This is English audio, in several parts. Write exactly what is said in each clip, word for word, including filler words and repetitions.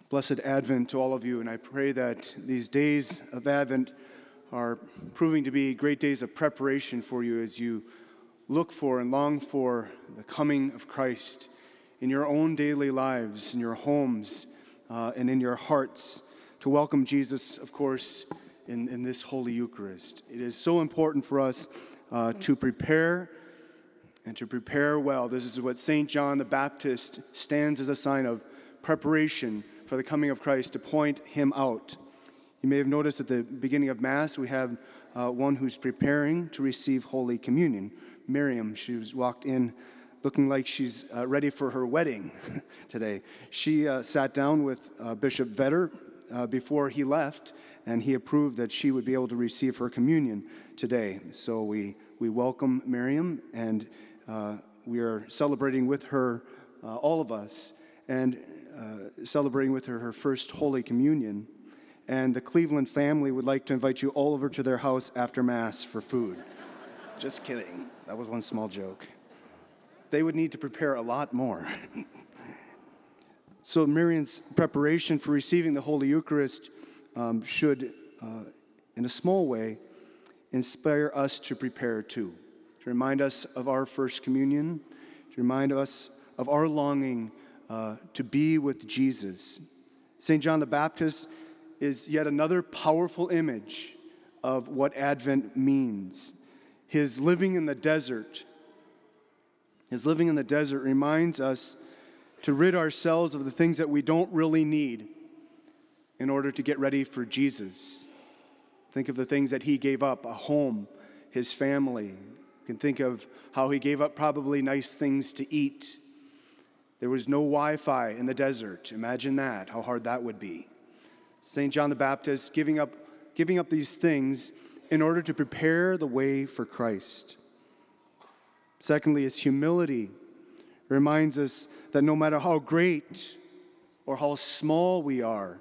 Blessed Advent to all of you, and I pray that these days of Advent are proving to be great days of preparation for you as you look for and long for the coming of Christ in your own daily lives, in your homes, uh, and in your hearts, to welcome Jesus, of course, in, in this Holy Eucharist. It is so important for us uh, to prepare and to prepare well. This is what Saint John the Baptist stands as a sign of preparation for the coming of Christ, to point him out. You may have noticed at the beginning of Mass, we have uh, one who's preparing to receive Holy Communion. Miriam, she was walked in looking like she's uh, ready for her wedding today. She uh, sat down with uh, Bishop Vetter uh, before he left, and he approved that she would be able to receive her communion today. So we, we welcome Miriam, and uh, we are celebrating with her, uh, all of us, and Uh, celebrating with her her first Holy Communion. And the Cleveland family would like to invite you all over to their house after Mass for food. Just kidding. That was one small joke. They would need to prepare a lot more. So Miriam's preparation for receiving the Holy Eucharist um, should, uh, in a small way, inspire us to prepare too. To remind us of our First Communion, to remind us of our longing Uh, to be with Jesus. Saint John the Baptist is yet another powerful image of what Advent means. His living in the desert, his living in the desert reminds us to rid ourselves of the things that we don't really need in order to get ready for Jesus. Think of the things that he gave up, a home, his family. You can think of how he gave up probably nice things to eat. There was no Wi-Fi in the desert. Imagine that, how hard that would be. Saint John the Baptist giving up, giving up these things in order to prepare the way for Christ. Secondly, his humility reminds us that no matter how great or how small we are,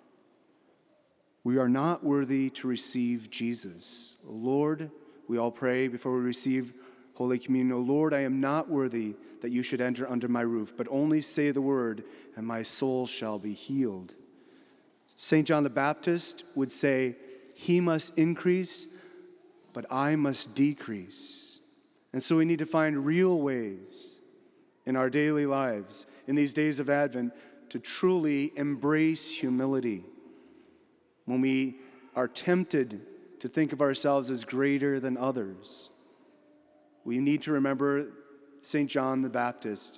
we are not worthy to receive Jesus. Lord, we all pray before we receive Holy Communion, O Lord, I am not worthy that you should enter under my roof, but only say the word, and my soul shall be healed. Saint John the Baptist would say, he must increase, but I must decrease. And so we need to find real ways in our daily lives, in these days of Advent, to truly embrace humility. When we are tempted to think of ourselves as greater than others, we need to remember Saint John the Baptist.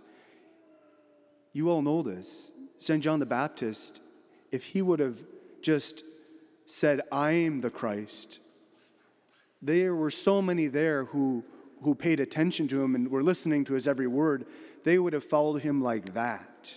You all know this. Saint John the Baptist, if he would have just said, I am the Christ, there were so many there who, who paid attention to him and were listening to his every word, they would have followed him like that.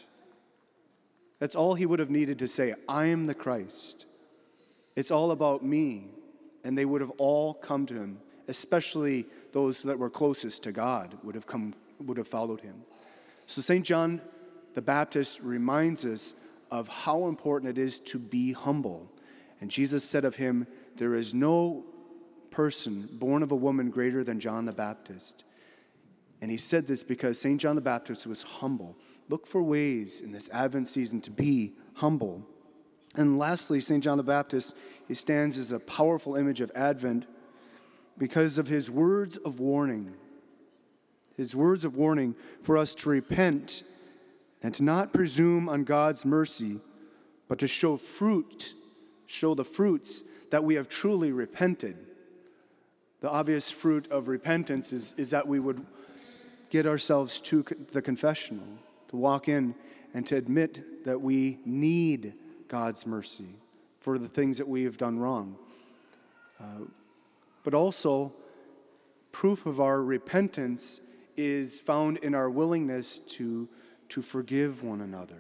That's all he would have needed to say, I am the Christ. It's all about me. And they would have all come to him, especially those that were closest to God would have come, would have followed him. So Saint John the Baptist reminds us of how important it is to be humble. And Jesus said of him, there is no person born of a woman greater than John the Baptist. And he said this because Saint John the Baptist was humble. Look for ways in this Advent season to be humble. And lastly, Saint John the Baptist, he stands as a powerful image of Advent because of his words of warning. His words of warning for us to repent and to not presume on God's mercy, but to show fruit, show the fruits that we have truly repented. The obvious fruit of repentance is, is that we would get ourselves to the confessional, to walk in and to admit that we need God's mercy for the things that we have done wrong. Uh, but also, proof of our repentance is found in our willingness to, to forgive one another.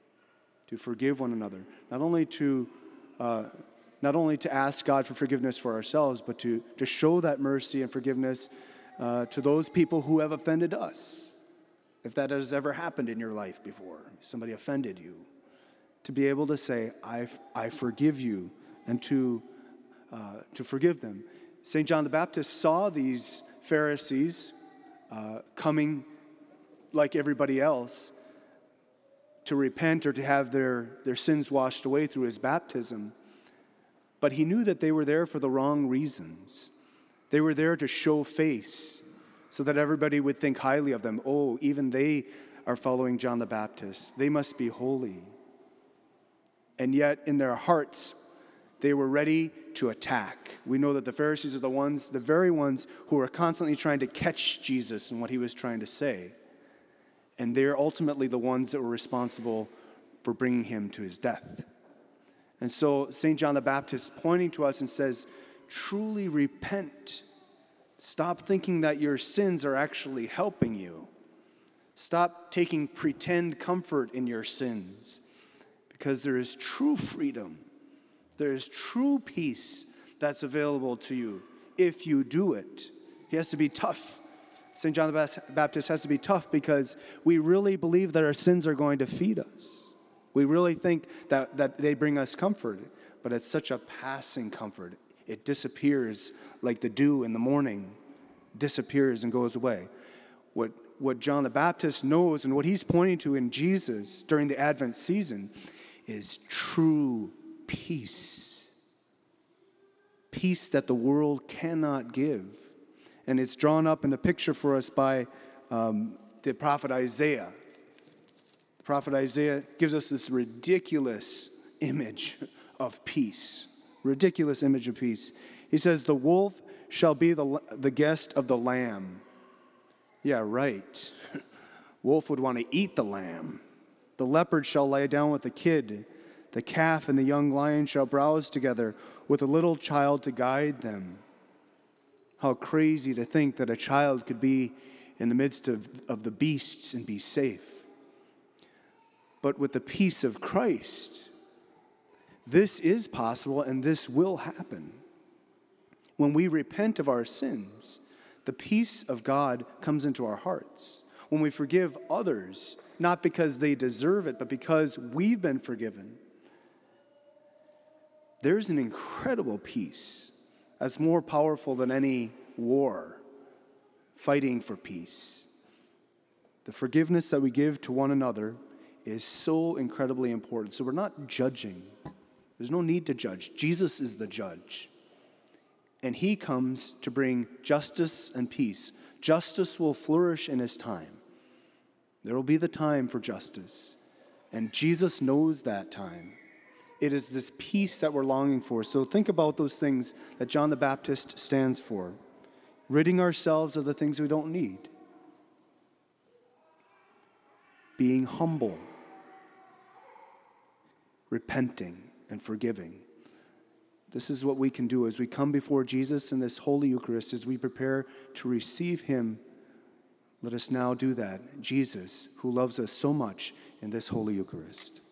To forgive one another. Not only to, uh, not only to ask God for forgiveness for ourselves, but to, to show that mercy and forgiveness uh, to those people who have offended us. If that has ever happened in your life before, somebody offended you, to be able to say, I, I forgive you, and to, uh, to forgive them. Saint John the Baptist saw these Pharisees uh, coming like everybody else, to repent or to have their, their sins washed away through his baptism. But he knew that they were there for the wrong reasons. They were there to show face so that everybody would think highly of them. Oh, even they are following John the Baptist. They must be holy. And yet in their hearts, they were ready to attack. We know that the Pharisees are the ones, the very ones who were constantly trying to catch Jesus and what he was trying to say. And they're ultimately the ones that were responsible for bringing him to his death. And so Saint John the Baptist pointing to us and says, truly repent. Stop thinking that your sins are actually helping you. Stop taking pretend comfort in your sins, because there is true freedom. There is true peace that's available to you if you do it. He has to be tough. Saint John the Baptist has to be tough because we really believe that our sins are going to feed us. We really think that, that they bring us comfort, but it's such a passing comfort. It disappears like the dew in the morning, disappears and goes away. What, what John the Baptist knows and what he's pointing to in Jesus during the Advent season is true peace. Peace that the world cannot give. And it's drawn up in the picture for us by um, the prophet Isaiah. The prophet Isaiah gives us this ridiculous image of peace. Ridiculous image of peace. He says, the wolf shall be the, the guest of the lamb. Yeah, right. Wolf would want to eat the lamb. The leopard shall lie down with the kid. The calf and the young lion shall browse together with a little child to guide them. How crazy to think that a child could be in the midst of, of the beasts and be safe. But with the peace of Christ, this is possible and this will happen. When we repent of our sins, the peace of God comes into our hearts. When we forgive others, not because they deserve it, but because we've been forgiven, there's an incredible peace that's more powerful than any war, fighting for peace. The forgiveness that we give to one another is so incredibly important. So we're not judging. There's no need to judge. Jesus is the judge. And he comes to bring justice and peace. Justice will flourish in his time. There will be the time for justice. And Jesus knows that time. It is this peace that we're longing for. So think about those things that John the Baptist stands for. Ridding ourselves of the things we don't need. Being humble. Repenting and forgiving. This is what we can do as we come before Jesus in this Holy Eucharist, as we prepare to receive him. Let us now do that. Jesus, who loves us so much in this Holy Eucharist.